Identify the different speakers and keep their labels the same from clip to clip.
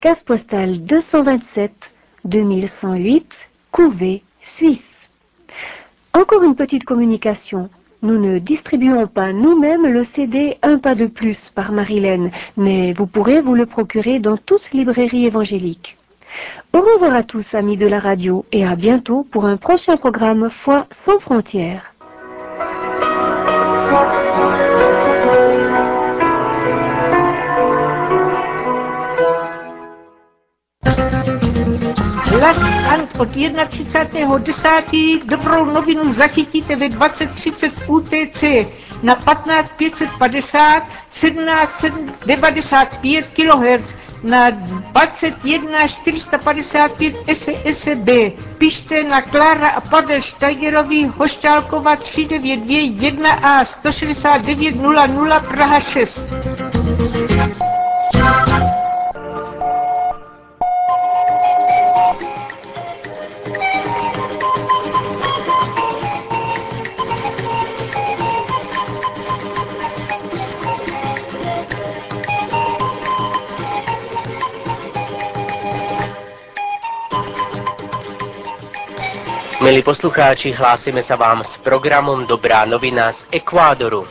Speaker 1: Case postale 227 2108, Couvet, Suisse. Encore une petite communication. Nous ne distribuons pas nous-mêmes le CD Un pas de plus par Marilène, mais vous pourrez vous le procurer dans toute librairie évangélique. Au revoir à tous, amis de la radio, et à bientôt pour un prochain programme Foi sans frontières.
Speaker 2: Hlas Ant od 31.10. Dobrou novinu zachytíte ve 20:30 UTC na 15550 1795 kHz na 21455 SSB. Pište na Klára a Pavel Steigerovi, Hošťálkova 3921A 16900 Praha 6.
Speaker 3: Milí poslucháči, hlásime sa vám s programom Dobrá novina z Ekvádoru.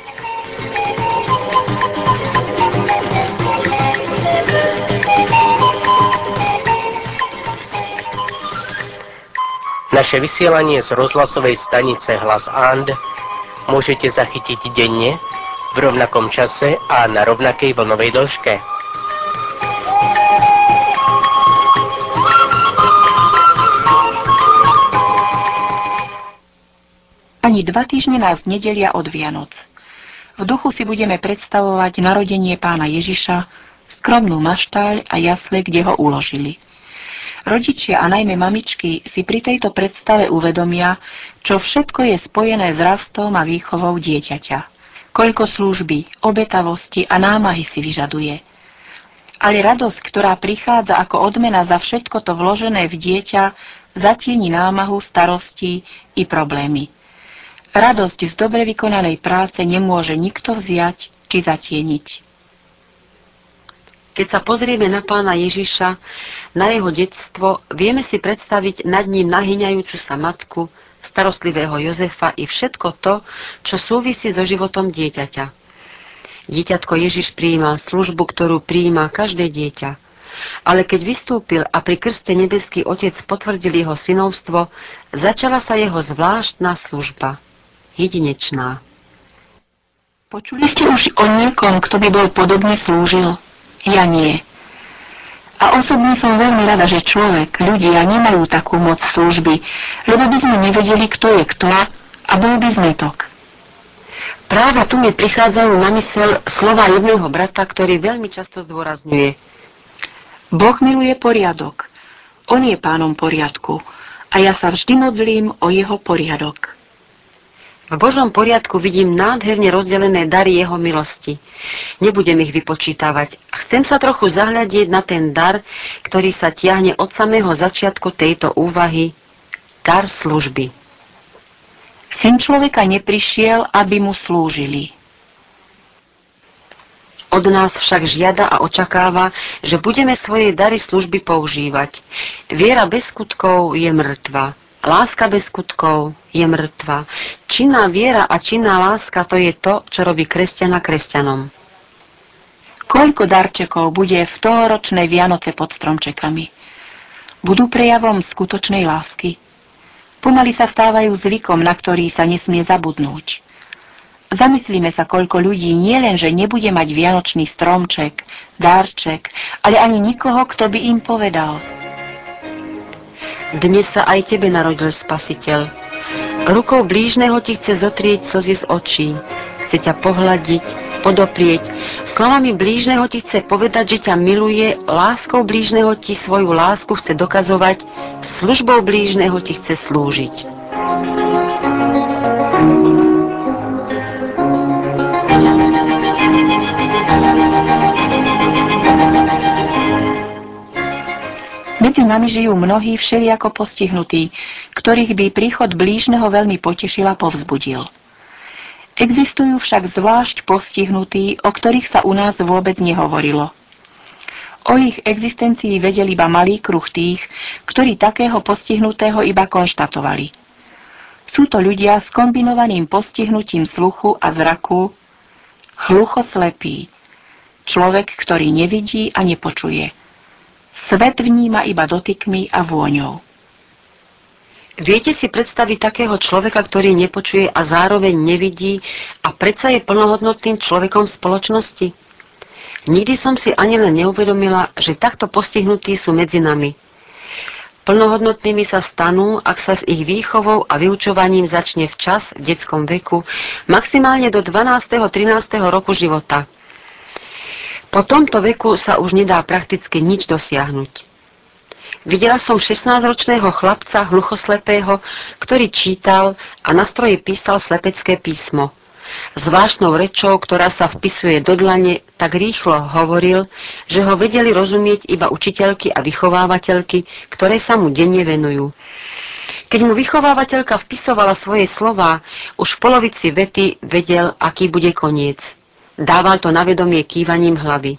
Speaker 3: Naše vysielanie z rozhlasovej stanice Hlas And môžete zachytiť denne, v rovnakom čase a na rovnakej vlnovej dĺžke.
Speaker 4: Ani 2 týždne nás nedelia od Vianoc. V duchu si budeme predstavovať narodenie Pána Ježiša, skromnú maštáľ a jasle, kde ho uložili. Rodičia a najmä mamičky si pri tejto predstave uvedomia, čo všetko je spojené s rastom a výchovou dieťaťa. Koľko služby, obetavosti a námahy si vyžaduje. Ale radosť, ktorá prichádza ako odmena za všetko to vložené v dieťa, zatieni námahu, starostí i problémy. Radosť z dobre vykonanej práce nemôže nikto vziať či zatieniť.
Speaker 5: Keď sa pozrieme na Pána Ježiša, na jeho detstvo, vieme si predstaviť nad ním nahyňajúcu sa matku, starostlivého Jozefa i všetko to, čo súvisí so životom dieťaťa. Dieťatko Ježiš prijímal službu, ktorú prijíma každé dieťa. Ale keď vystúpil a pri krste nebeský Otec potvrdil jeho synovstvo, začala sa jeho zvláštna služba. Jedinečná.
Speaker 4: Počuli ste už o niekom, kto by bol podobne slúžil? Ja nie. A osobne som veľmi rada, že ľudia nemajú takú moc služby, lebo by sme nevedeli, kto je kto a bol by zmetok.
Speaker 5: Práve tu mi prichádzajú na myseľ slova jedného brata, ktorý veľmi často zdôrazňuje.
Speaker 4: Boh miluje poriadok. On je pánom poriadku a ja sa vždy modlím o jeho poriadok.
Speaker 5: V Božom poriadku vidím nádherne rozdelené dary jeho milosti. Nebudem ich vypočítavať. Chcem sa trochu zahľadieť na ten dar, ktorý sa tiahne od samého začiatku tejto úvahy. Dar služby.
Speaker 4: Syn človeka neprišiel, aby mu slúžili.
Speaker 5: Od nás však žiada a očakáva, že budeme svoje dary služby používať. Viera bez skutkov je mŕtva. Láska bez skutkov je mŕtva. Činná viera a činná láska, to je to, čo robí kresťana kresťanom.
Speaker 4: Koľko darčekov bude v tohoročnej Vianoce pod stromčekami? Budú prejavom skutočnej lásky? Pomaly sa stávajú zvykom, na ktorý sa nesmie zabudnúť. Zamyslíme sa, koľko ľudí nielenže nebude mať vianočný stromček, darček, ale ani nikoho, kto by im povedal.
Speaker 5: Dnes sa aj tebe narodil Spasiteľ. Rukou blížneho ti chce zotrieť slzy z očí. Chce ťa pohľadiť, podoprieť. Slovami blížneho ti chce povedať, že ťa miluje. Láskou blížneho ti svoju lásku chce dokazovať. Službou blížneho ti chce slúžiť.
Speaker 4: Medzi nami žijú mnohí všelijako postihnutí, ktorých by príchod blížneho veľmi potešil a povzbudil. Existujú však zvlášť postihnutí, o ktorých sa u nás vôbec nehovorilo. O ich existencii vedel iba malý kruh tých, ktorí takého postihnutého iba konštatovali. Sú to ľudia s kombinovaným postihnutím sluchu a zraku, hluchoslepý, človek, ktorý nevidí a nepočuje. Svet vníma iba dotykmi a vôňou.
Speaker 5: Viete si predstaviť takého človeka, ktorý nepočuje a zároveň nevidí a predsa je plnohodnotným človekom v spoločnosti? Nikdy som si ani len neuvedomila, že takto postihnutí sú medzi nami. Plnohodnotnými sa stanú, ak sa s ich výchovou a vyučovaním začne včas v detskom veku, maximálne do 12. 13. roku života. Po tomto veku sa už nedá prakticky nič dosiahnuť. Videla som 16-ročného chlapca hluchoslepého, ktorý čítal a na stroji písal slepecké písmo. Zvláštnou rečou, ktorá sa vpisuje do dlane, tak rýchlo hovoril, že ho vedeli rozumieť iba učiteľky a vychovávateľky, ktoré sa mu denne venujú. Keď mu vychovávateľka vpisovala svoje slová, už v polovici vety vedel, aký bude koniec. Dával to na vedomie kývaním hlavy.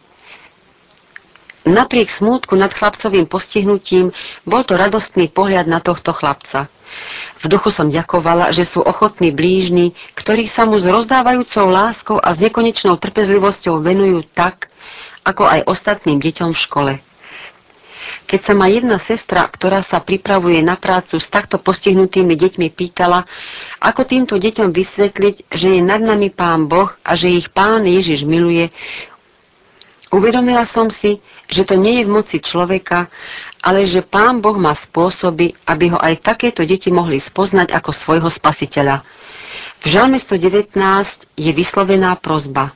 Speaker 5: Napriek smútku nad chlapcovým postihnutím bol to radostný pohľad na tohto chlapca. V duchu som ďakovala, že sú ochotní blížni, ktorí sa mu s rozdávajúcou láskou a s nekonečnou trpezlivosťou venujú tak, ako aj ostatným deťom v škole. Keď sa ma jedna sestra, ktorá sa pripravuje na prácu s takto postihnutými deťmi, pýtala, ako týmto deťom vysvetliť, že je nad nami Pán Boh a že ich Pán Ježiš miluje, uvedomila som si, že to nie je v moci človeka, ale že Pán Boh má spôsoby, aby ho aj takéto deti mohli spoznať ako svojho spasiteľa. V Žalme 119 je vyslovená prosba.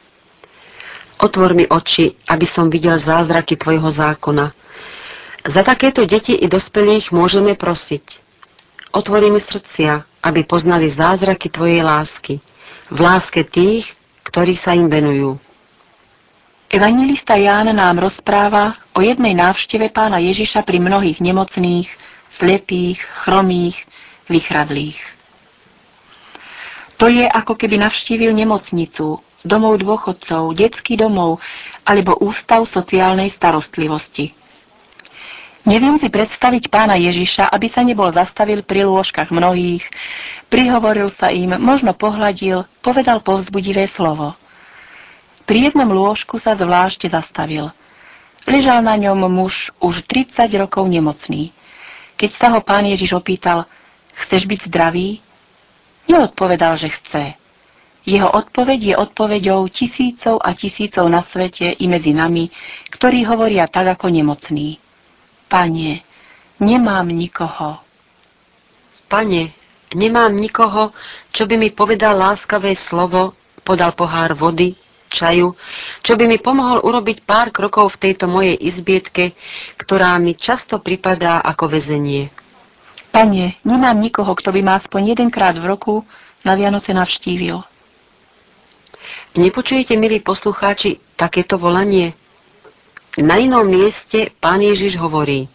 Speaker 5: Otvor mi oči, aby som videl zázraky tvojho zákona. Za takéto deti i dospelých môžeme prosiť. Otvori mi srdcia, aby poznali zázraky tvojej lásky. V láske tých, ktorí sa im venujú.
Speaker 4: Evanjelista Ján nám rozpráva o jednej návšteve Pána Ježiša pri mnohých nemocných, slepých, chromých, vychradlých. To je, ako keby navštívil nemocnicu, domov dôchodcov, detský domov alebo ústav sociálnej starostlivosti. Neviem si predstaviť Pána Ježiša, aby sa nebol zastavil pri lôžkach mnohých, prihovoril sa im, možno pohľadil, povedal povzbudivé slovo. Pri jednom lôžku sa zvlášť zastavil. Ležal na ňom muž už 30 rokov nemocný. Keď sa ho Pán Ježiš opýtal, chceš byť zdravý? Neodpovedal, že chce. Jeho odpoveď je odpoveďou tisícov a tisícov na svete i medzi nami, ktorí hovoria tak ako nemocní. Pane, nemám nikoho.
Speaker 5: Pane, nemám nikoho, čo by mi povedal láskavé slovo, podal pohár vody, čaju, čo by mi pomohol urobiť pár krokov v tejto mojej izbietke, ktorá mi často pripadá ako väzenie.
Speaker 4: Pane, nemám nikoho, kto by ma aspoň jedenkrát v roku na Vianoce navštívil.
Speaker 5: Nepočujete, milí poslucháči, takéto volanie? Na inom mieste Pán Ježiš hovorí: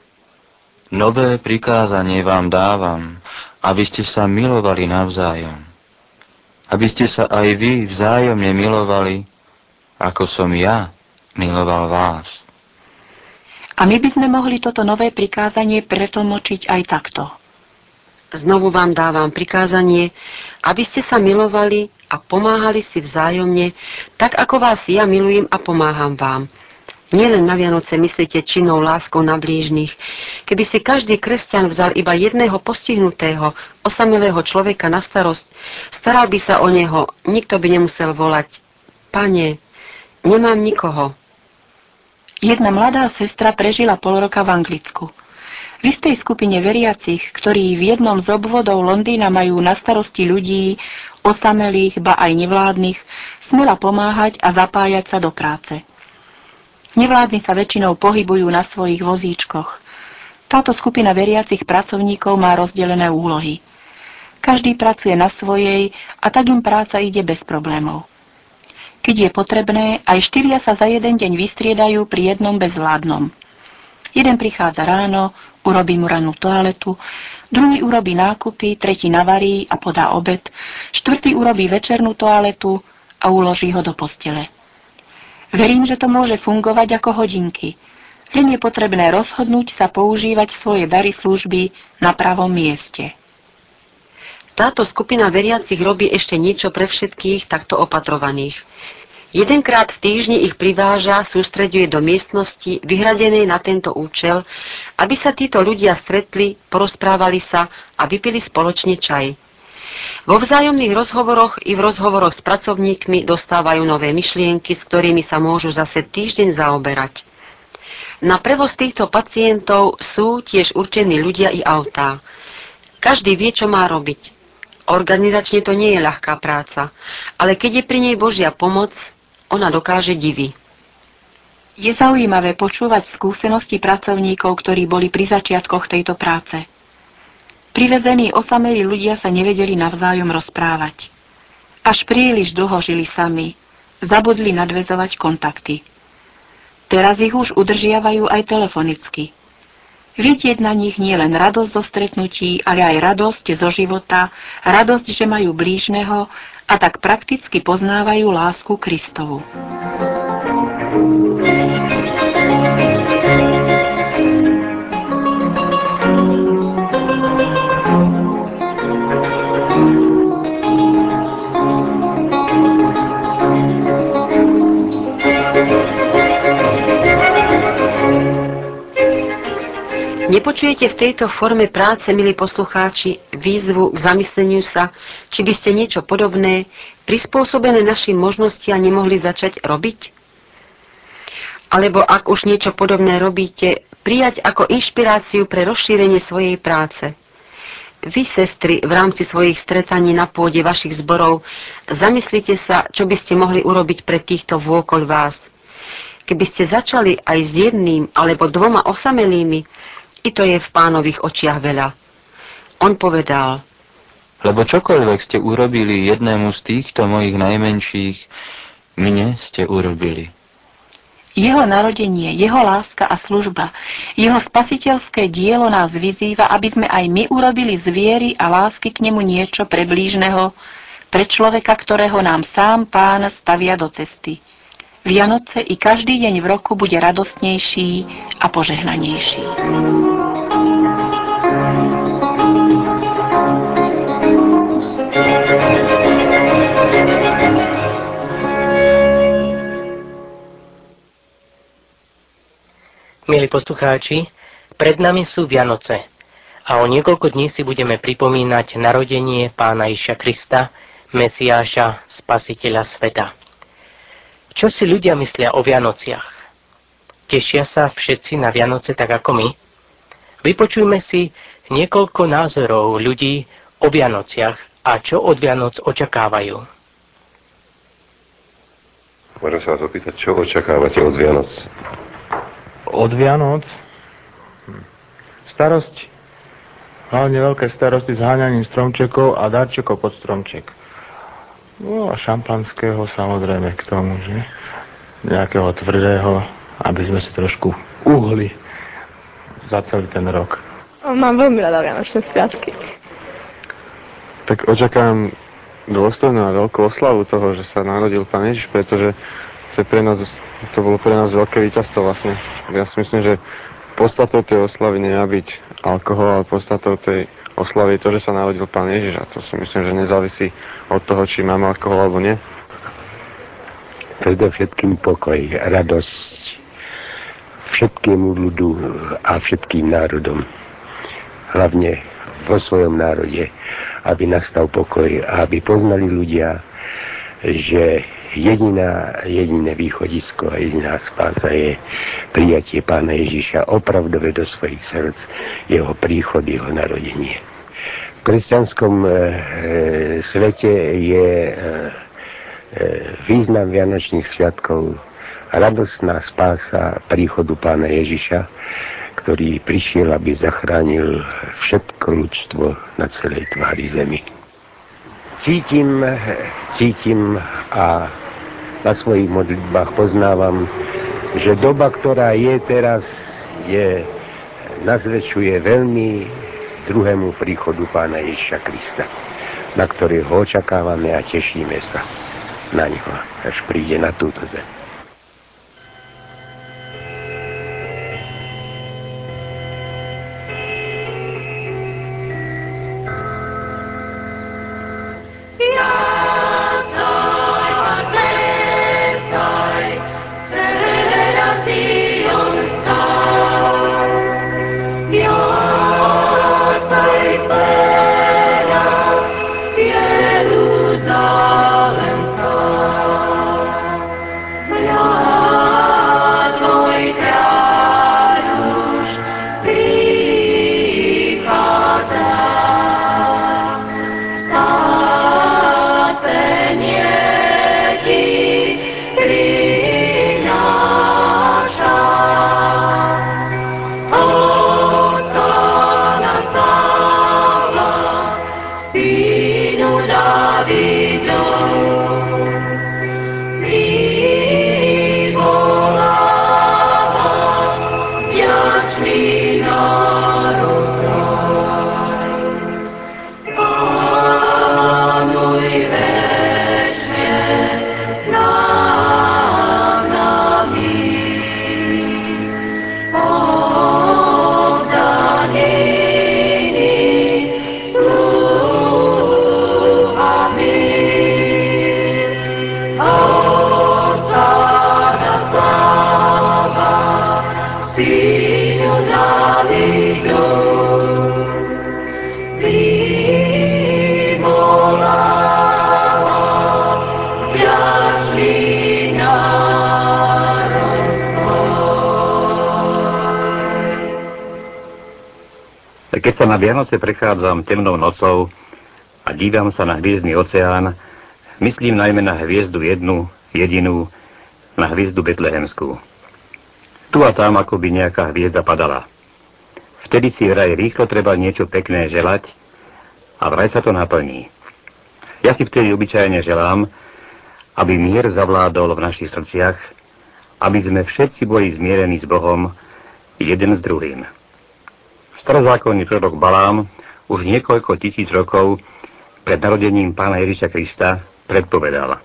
Speaker 6: Nové prikázanie vám dávam, aby ste sa milovali navzájom. Aby ste sa aj vy vzájomne milovali, ako som ja miloval vás.
Speaker 4: A my by sme mohli toto nové prikázanie pretlmočiť aj takto.
Speaker 5: Znovu vám dávam prikázanie, aby ste sa milovali a pomáhali si vzájomne, tak ako vás ja milujem a pomáham vám. Nielen na Vianoce myslíte činnou láskou na blížnych. Keby si každý kresťan vzal iba jedného postihnutého, osamelého človeka na starosť, staral by sa o neho, nikto by nemusel volať: Pane, nemám nikoho.
Speaker 4: Jedna mladá sestra prežila pol roka v Anglicku. V istej skupine veriacich, ktorí v jednom z obvodov Londýna majú na starosti ľudí, osamelých, ba aj nevládnych, smela pomáhať a zapájať sa do práce. Nevládni sa väčšinou pohybujú na svojich vozíčkoch. Táto skupina veriacich pracovníkov má rozdelené úlohy. Každý pracuje na svojej a tak im práca ide bez problémov. Keď je potrebné, aj 4 sa za jeden deň vystriedajú pri jednom bezvládnom. Jeden prichádza ráno, urobí mu rannú toaletu, druhý urobí nákupy, tretí navarí a podá obed, štvrtý urobí večernú toaletu a uloží ho do postele. Verím, že to môže fungovať ako hodinky. Len je potrebné rozhodnúť sa používať svoje dary služby na pravom mieste.
Speaker 5: Táto skupina veriacich robí ešte niečo pre všetkých takto opatrovaných. Jedenkrát v týždni ich priváža, sústreďuje do miestnosti, vyhradenej na tento účel, aby sa títo ľudia stretli, porozprávali sa a vypili spoločne čaj. Vo vzájomných rozhovoroch i v rozhovoroch s pracovníkmi dostávajú nové myšlienky, s ktorými sa môžu zase týždeň zaoberať. Na prevoz týchto pacientov sú tiež určení ľudia i autá. Každý vie, čo má robiť. Organizačne to nie je ľahká práca, ale keď je pri nej Božia pomoc, ona dokáže divy.
Speaker 4: Je zaujímavé počúvať skúsenosti pracovníkov, ktorí boli pri začiatkoch tejto práce. Privezení osamelí ľudia sa nevedeli navzájom rozprávať. Až príliš dlho žili sami, zabudli nadväzovať kontakty. Teraz ich už udržiavajú aj telefonicky. Vidieť na nich nie len radosť zo stretnutí, ale aj radosť zo života, radosť, že majú blížneho a tak prakticky poznávajú lásku Kristovu.
Speaker 5: Nepočujete v tejto forme práce, milí poslucháči, výzvu k zamysleniu sa, či by ste niečo podobné, prispôsobené našim možnostiam nemohli začať robiť? Alebo ak už niečo podobné robíte, prijať ako inšpiráciu pre rozšírenie svojej práce. Vy, sestry, v rámci svojich stretaní na pôde vašich zborov, zamyslite sa, čo by ste mohli urobiť pre týchto vôkoľ vás. Keby ste začali aj s jedným alebo dvoma osamelými, i to je v Pánových očiach veľa. On povedal:
Speaker 6: Lebo čokoľvek ste urobili jednému z týchto mojich najmenších, mne ste urobili.
Speaker 4: Jeho narodenie, jeho láska a služba, jeho spasiteľské dielo nás vyzýva, aby sme aj my urobili z viery a lásky k nemu niečo pre blížneho, pre človeka, ktorého nám sám Pán stavia do cesty. Vianoce i každý deň v roku bude radostnejší a požehnanejší.
Speaker 3: Milí poslucháči, pred nami sú Vianoce a o niekoľko dní si budeme pripomínať narodenie Pána Ježiša Krista, Mesiáša, Spasiteľa sveta. Čo si ľudia myslia o Vianociach? Tešia sa všetci na Vianoce tak ako my? Vypočujme si niekoľko názorov ľudí o Vianociach a čo od Vianoc očakávajú.
Speaker 7: Môžem sa vás opýtať, čo očakávate od Vianoc?
Speaker 8: Od Vianoc? Starosť. Hlavne veľké starosti s háňaním stromčekov a darčekov pod stromček. No a šampanského samozrejme k tomu, že? Nejakého tvrdého, aby sme si trošku uhli za celý ten rok.
Speaker 9: Mám veľmi rada Vianočné sviatky.
Speaker 10: Tak očakávam dôstojnú a veľkú oslavu toho, že sa narodil Pán Ježiš, pretože to bolo pre nás veľké víťazstvo vlastne. Ja si myslím, že podstatou tej oslavy nie má byť alkohol, ale podstatou tej oslavy je to, že sa narodil Pán Ježiš. A to si myslím, že nezávisí od toho, či máme alkohol alebo nie.
Speaker 11: Predovšetkým pokoj, radosť všetkému ľudu a všetkým národom. Hlavne vo svojom národe, aby nastal pokoj a aby poznali ľudia, že jediné východisko a jediná spása je prijatie Pána Ježiša opravdové do svojich srdc, jeho príchod, jeho narodenie. V kresťanskom svete je význam Vianočných sviatkov radostná spása príchodu Pána Ježiša, ktorý prišiel, aby zachránil všetko ľudstvo na celej tvári zemi. Cítim a na svojich modlitbách poznávam, že doba, ktorá je teraz, nazväčšuje veľmi druhému príchodu Pána Ježiša Krista, na ktorého očakávame a tešíme sa na ňo, až príde na túto zem.
Speaker 12: Synu Dávidov, privolala jasný národ tvoj.
Speaker 13: Keď sa na Vianoce prechádzam temnou nocou a dívam sa na hviezdny oceán, myslím najmä na hviezdu jednu, jedinú, na hviezdu betlehemskú. Tu a tam akoby nejaká hviezda padala. Vtedy si vraj rýchlo treba niečo pekné želať a vraj sa to naplní. Ja si vtedy obyčajne želám, aby mier zavládol v našich srdciach, aby sme všetci boli zmierení s Bohom, jeden s druhým. Starozákonný prorok Balám už niekoľko tisíc rokov pred narodením Pána Ježiša Krista predpovedal.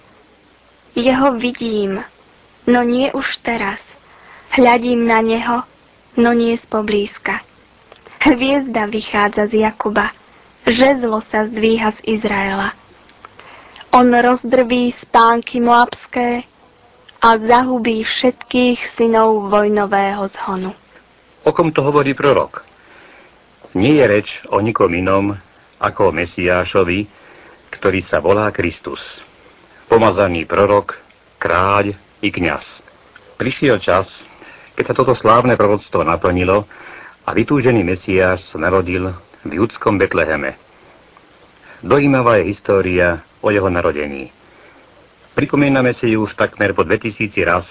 Speaker 14: Jeho vidím, no nie už teraz. Hľadím na neho, no nie spoblízka. Hviezda vychádza z Jakuba, žezlo sa zdvíha z Izraela. On rozdrví spánky moabské a zahubí všetkých synov vojnového zhonu.
Speaker 13: O kom to hovorí prorok? Nie je reč o nikom inom ako o Mesiášovi, ktorý sa volá Kristus. Pomazaný prorok, kráľ i kňaz. Prišiel čas, keď sa toto slávne proroctvo naplnilo a vytúžený Mesiáš sa narodil v judskom Betleheme. Dojímavá je história o jeho narodení. Pripomíname si ju už takmer po 2000 raz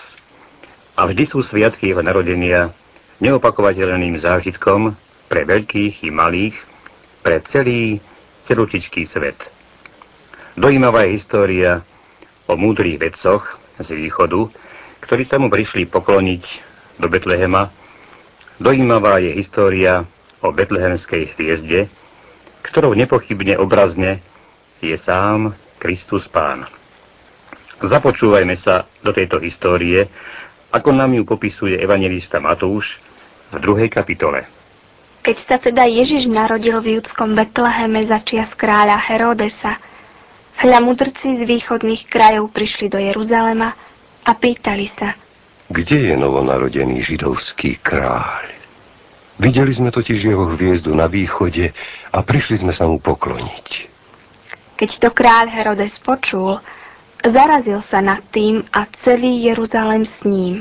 Speaker 13: a vždy sú sviatky jeho narodenia neopakovateľným zážitkom pre veľkých i malých, pre celý celučičký svet. Dojímavá je história o múdrych vedcoch z východu, ktorí sa mu prišli pokloniť do Betlehema. Dojímavá je história o betlehemskej hviezde, ktorou nepochybne obrazne je sám Kristus Pán. Započúvajme sa do tejto histórie, ako nám ju popisuje evanjelista Matúš v 2. kapitole.
Speaker 14: Keď sa teda Ježiš narodil v judskom Betleheme za čias kráľa Herodesa, hľa mudrci z východných krajov prišli do Jeruzalema a pýtali sa:
Speaker 11: Kde je novonarodený židovský kráľ? Videli sme totiž jeho hviezdu na východe a prišli sme sa mu pokloniť.
Speaker 14: Keď to kráľ Herodes počul, zarazil sa nad tým a celý Jeruzalem s ním.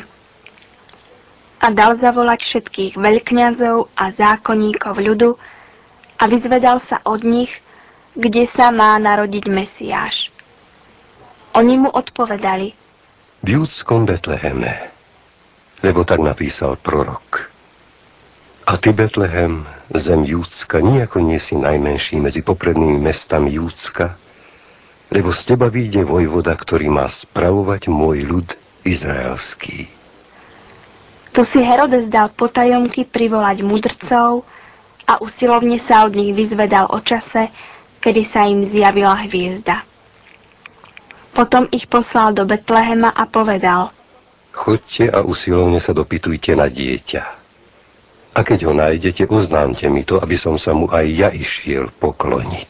Speaker 14: A dal zavolať všetkých veľkňazov a zákonníkov ľudu a vyzvedal sa od nich, kde sa má narodiť Mesiáš. Oni mu odpovedali:
Speaker 11: V judskom Betleheme, lebo tak napísal prorok. A ty, Betlehem, zem Júdska, nijako nie si najmenší medzi poprednými mestami Júdska, lebo z teba vyjde vojvoda, ktorý má spravovať môj ľud izraelský.
Speaker 14: Tu si Herodes dal potajomky privolať mudrcov a usilovne sa od nich vyzvedal o čase, kedy sa im zjavila hviezda. Potom ich poslal do Betlehema a povedal:
Speaker 11: Choďte a usilovne sa dopytujte na dieťa. A keď ho nájdete, oznámte mi to, aby som sa mu aj ja išiel pokloniť.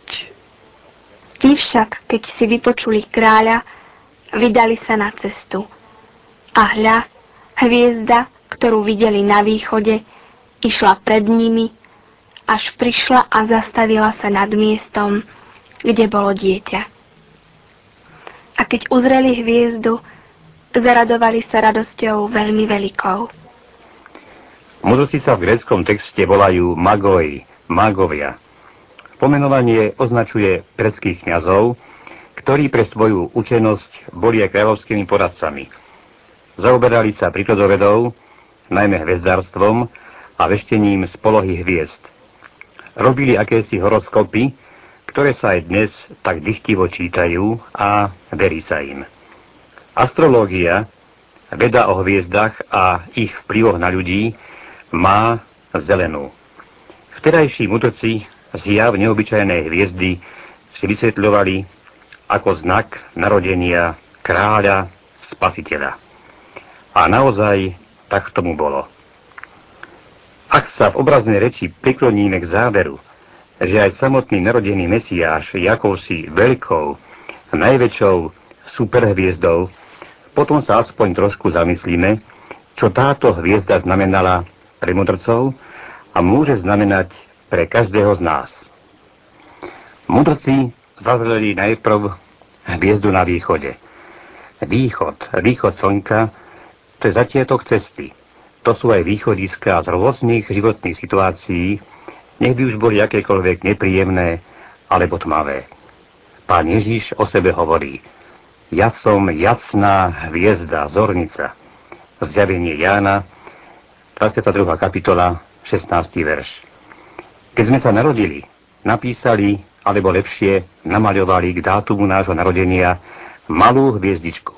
Speaker 14: Tí však, keď si vypočuli kráľa, vydali sa na cestu. A hľa, hviezda, ktorú videli na východe, išla pred nimi, až prišla a zastavila sa nad miestom, kde bolo dieťa. A keď uzreli hviezdu, zaradovali sa radosťou veľmi veľkou.
Speaker 13: Mudrci sa v gréckom texte volajú magoi, mágovia. Pomenovanie označuje perských kňazov, ktorí pre svoju učenosť boli aj kráľovskými poradcami. Zaoberali sa prírodovedou, najmä hvezdárstvom a veštením z polohy hviezd. Robili akési horoskopy, ktoré sa aj dnes tak dychtivo čítajú a verí sa im. Astrológia, veda o hviezdach a ich vplyvoch na ľudí, má zelenú. Vtedajší mudrci zjav neobyčajnej hviezdy si vysvetľovali ako znak narodenia kráľa spasiteľa. A naozaj tak tomu bolo. Ak sa v obraznej reči prikloníme k záveru, že aj samotný narodený Mesiáš je akousi veľkou, najväčšou superhviezdou, potom sa aspoň trošku zamyslíme, čo táto hviezda znamenala pre mudrcov a môže znamenať pre každého z nás. Mudrci zazreli najprv hviezdu na východe. Východ slnka, to je začiatok cesty. To sú aj východiska z rôznych životných situácií, nech by už boli akékoľvek nepríjemné alebo tmavé. Pán Ježiš o sebe hovorí: ja som jasná hviezda, zornica. Zjavenie Jána, 22. kapitola, 16. verš. Keď sme sa narodili, napísali, alebo lepšie namaľovali k dátumu nášho narodenia malú hviezdičku.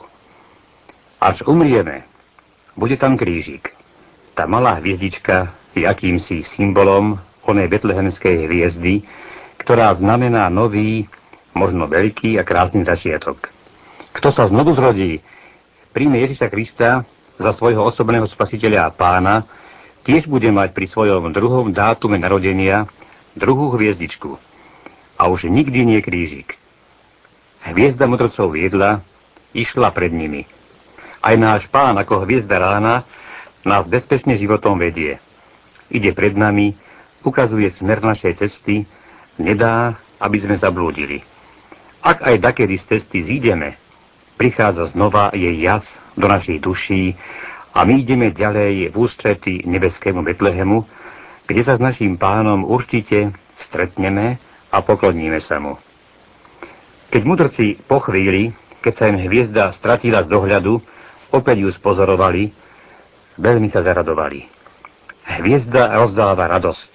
Speaker 13: Až umrieme, bude tam krížik. Tá malá hviezdička je akýmsi symbolom onej betlehemskej hviezdy, ktorá znamená nový, možno veľký a krásny začiatok. Kto sa znovu zrodí, príjme Ježiša Krista za svojho osobného spasiteľa a pána, tiež bude mať pri svojom druhom dátume narodenia druhú hviezdičku. A už nikdy nie krížik. Hviezda mudrcov viedla, išla pred nimi. Aj náš Pán ako hviezda rána nás bezpečne životom vedie. Ide pred nami, ukazuje smer našej cesty, nedá, aby sme zablúdili. Ak aj dakedy z cesty zídeme, prichádza znova jej jas do našich duší a my ideme ďalej v ústrety nebeskému Betlehemu, kde sa s naším Pánom určite stretneme a pokloníme sa mu. Keď mudrci po chvíli, keď sa im hviezda stratila z dohľadu, opäť ju spozorovali, veľmi sa zaradovali. Hviezda rozdáva radosť.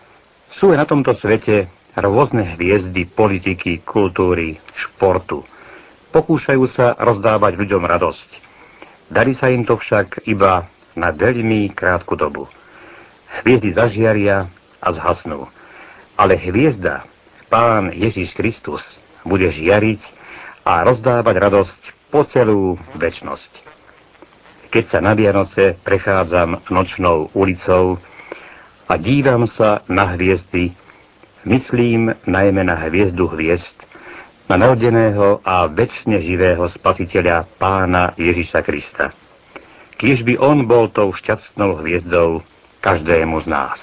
Speaker 13: Sú aj na tomto svete rôzne hviezdy politiky, kultúry, športu. Pokúšajú sa rozdávať ľuďom radosť. Darí sa im to však iba na veľmi krátku dobu. Hviezdy zažiaria a zhasnú. Ale hviezda, Pán Ježiš Kristus, bude žiariť a rozdávať radosť po celú večnosť. Keď sa na Vianoce prechádzam nočnou ulicou a dívam sa na hviezdy, myslím najmä na hviezdu hviezd, na narodeného a večne živého spasiteľa Pána Ježiša Krista. Kiež by on bol tou šťastnou hviezdou každému z nás.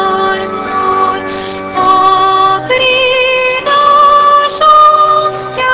Speaker 12: Prinášam vzťah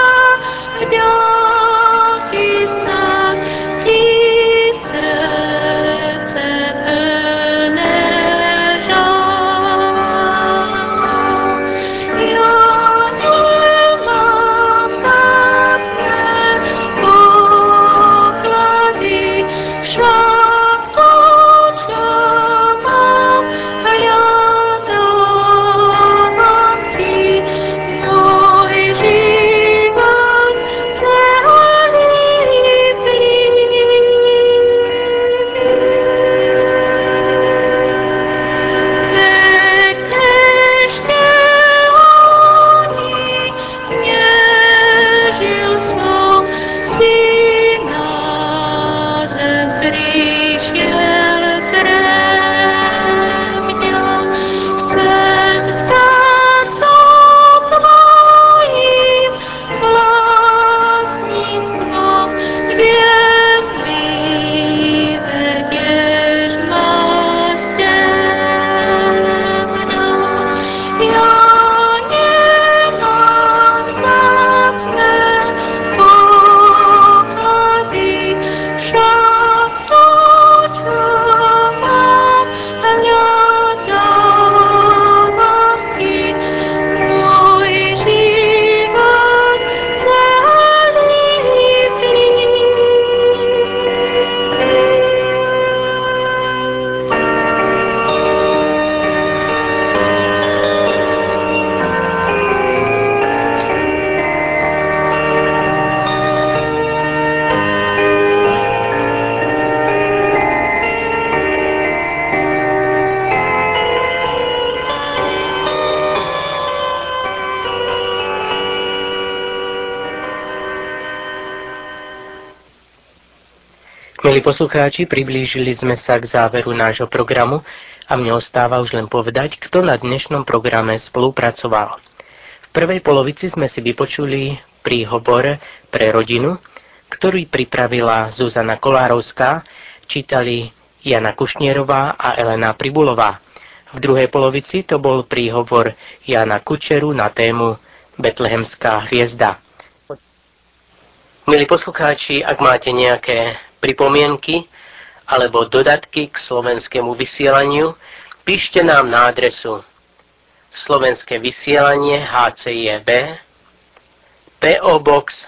Speaker 3: Milí poslucháči, priblížili sme sa k záveru nášho programu a mne ostáva už len povedať, kto na dnešnom programe spolupracoval. V prvej polovici sme si vypočuli príhovor pre rodinu, ktorý pripravila Zuzana Kolárovská, čítali Jana Kušnierová a Elena Pribulová. V druhej polovici to bol príhovor Jana Kučeru na tému Betlehemská hviezda. Milí poslucháči, ak máte nejaké pripomienky alebo dodatky k slovenskému vysielaniu, píšte nám na adresu Slovenské vysielanie HCJB, PO Box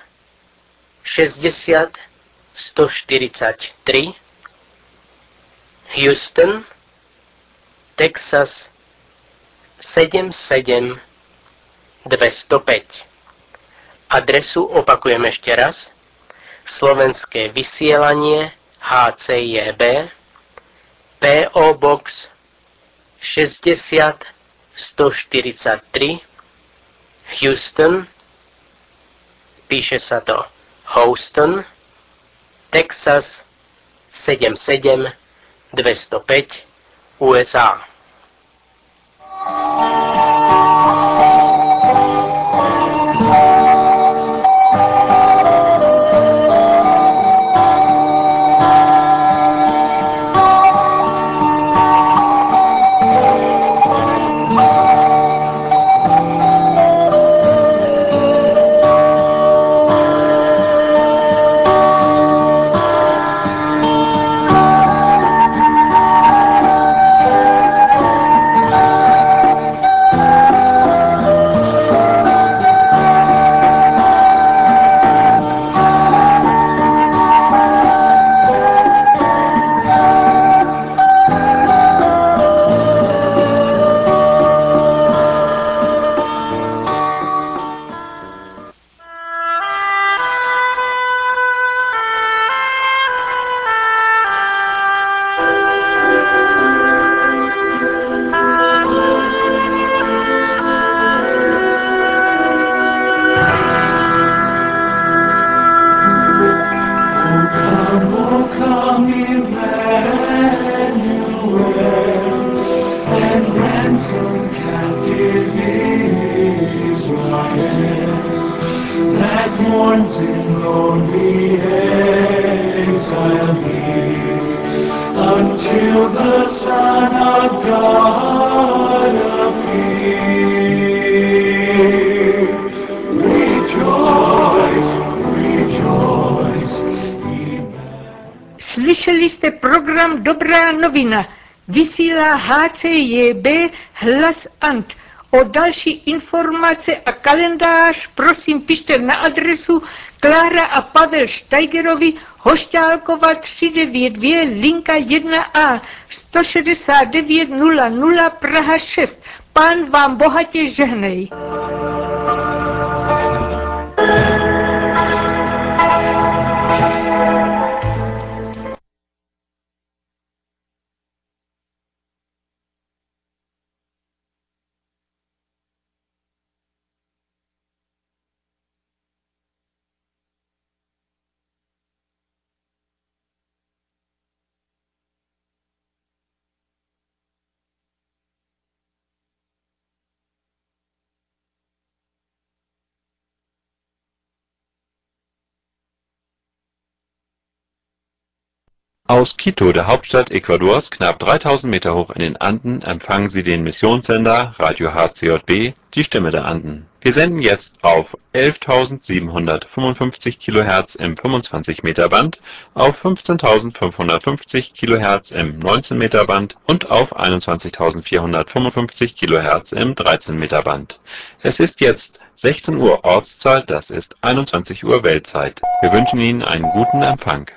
Speaker 3: 60 143, Houston, Texas 77205. Adresu opakujem ešte raz. Slovenské vysielanie HCJB, PO Box 60 143, Houston, píše sa to Houston, Texas 77205, USA.
Speaker 12: Until the Son of God appear. Rejoice, rejoice.
Speaker 2: Slyšeli jste program Dobrá novina. Vysílá HCJB Hlas Ant. O další informace a kalendář prosím pište na adresu Klára a Pavel Steigerovi, Hošťálkova 392, linka 1A, 169 00 Praha 6. Pán vám bohatě žehnej.
Speaker 15: Aus Quito, der Hauptstadt Ecuadors, knapp 3000 Meter hoch in den Anden, empfangen Sie den Missionssender Radio HCJB, die Stimme der Anden. Wir senden jetzt auf 11.755 kHz im 25 Meter Band, auf 15.550 kHz im 19 Meter Band und auf 21.455 kHz im 13 Meter Band. Es ist jetzt 16 Uhr Ortszeit, das ist 21 Uhr Weltzeit. Wir wünschen Ihnen einen guten Empfang.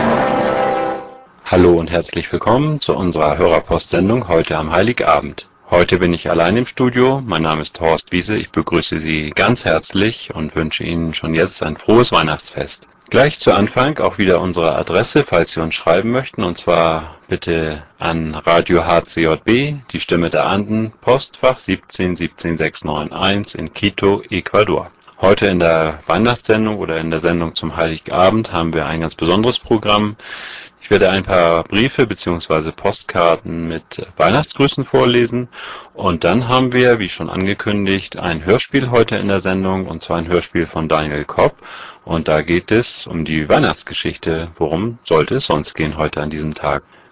Speaker 15: Hallo und herzlich willkommen zu unserer Hörerpostsendung heute am Heiligabend. Heute bin ich allein im Studio. Mein Name ist Horst Wiese. Ich begrüße Sie ganz herzlich und wünsche Ihnen schon jetzt ein frohes Weihnachtsfest. Gleich zu Anfang auch wieder unsere Adresse, falls Sie uns schreiben möchten, und zwar bitte an Radio HCJB, die Stimme der Anden, Postfach 17 17691 in Quito, Ecuador. Heute in der Weihnachtssendung oder in der Sendung zum Heiligabend haben wir ein ganz besonderes Programm. Ich werde ein paar Briefe bzw. Postkarten mit Weihnachtsgrüßen vorlesen und dann haben wir, wie schon angekündigt, ein Hörspiel heute in der Sendung, und zwar ein Hörspiel von Daniel Kopp, und da geht es um die Weihnachtsgeschichte. Worum sollte es sonst gehen heute an diesem Tag?